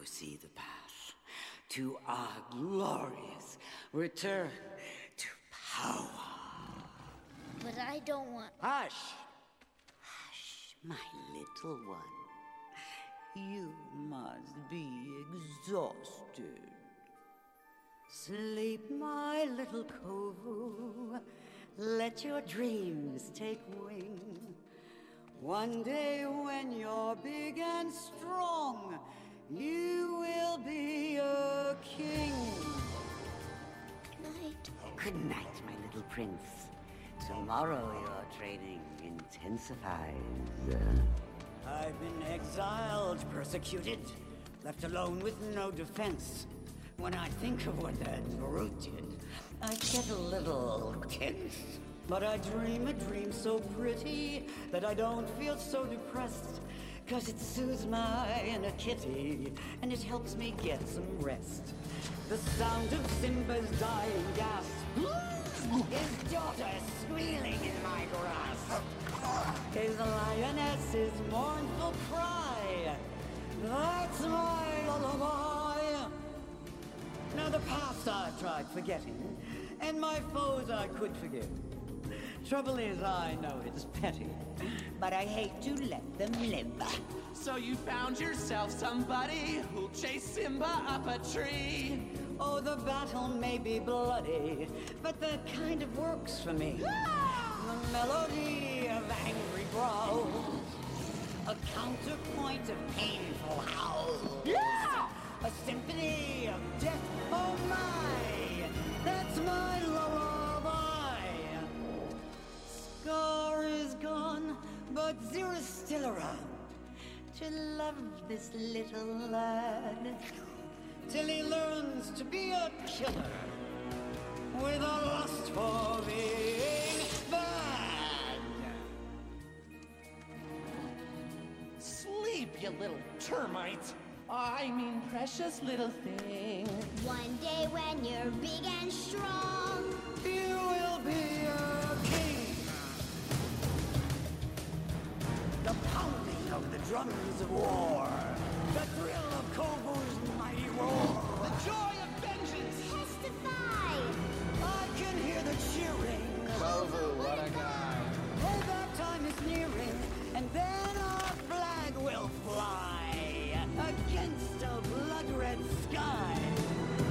see the path to our glorious return to power. But I don't want... Hush! Hush, my little one. You must be exhausted. Sleep, my little Kovu. Let your dreams take wing. One day when you're big and strong, you will be a king. Good night. Good night, my little prince. Tomorrow your training intensifies. I've been exiled, persecuted, left alone with no defense. When I think of what that brute did, I get a little tense. But I dream a dream so pretty that I don't feel so depressed. 'Cause it soothes my inner kitty, and it helps me get some rest. The sound of Simba's dying gasp, his daughter squealing in my grasp, his lioness's mournful cry. That's my lullaby. Now the past I tried forgetting, and my foes I could forgive. Trouble is, I know it's petty, but I hate to let them live. So you found yourself somebody who'll chase Simba up a tree. Oh, the battle may be bloody, but that kind of works for me. The melody of angry growls, a counterpoint of painful howls. Yeah! A symphony of death, oh my! That's my lullaby! Scar is gone, but Zira's still around to love this little lad till he learns to be a killer with a lust for being bad. Sleep, you little termite. I mean, precious little thing. One day when you're big and strong, You will be a king. The pounding of the drums of war, the thrill of Kovu's mighty roar. The joy of vengeance. testify! I can hear the cheering. Kovu, what a guy. Oh, that time is nearing, and then our flag will fly against a blood-red sky.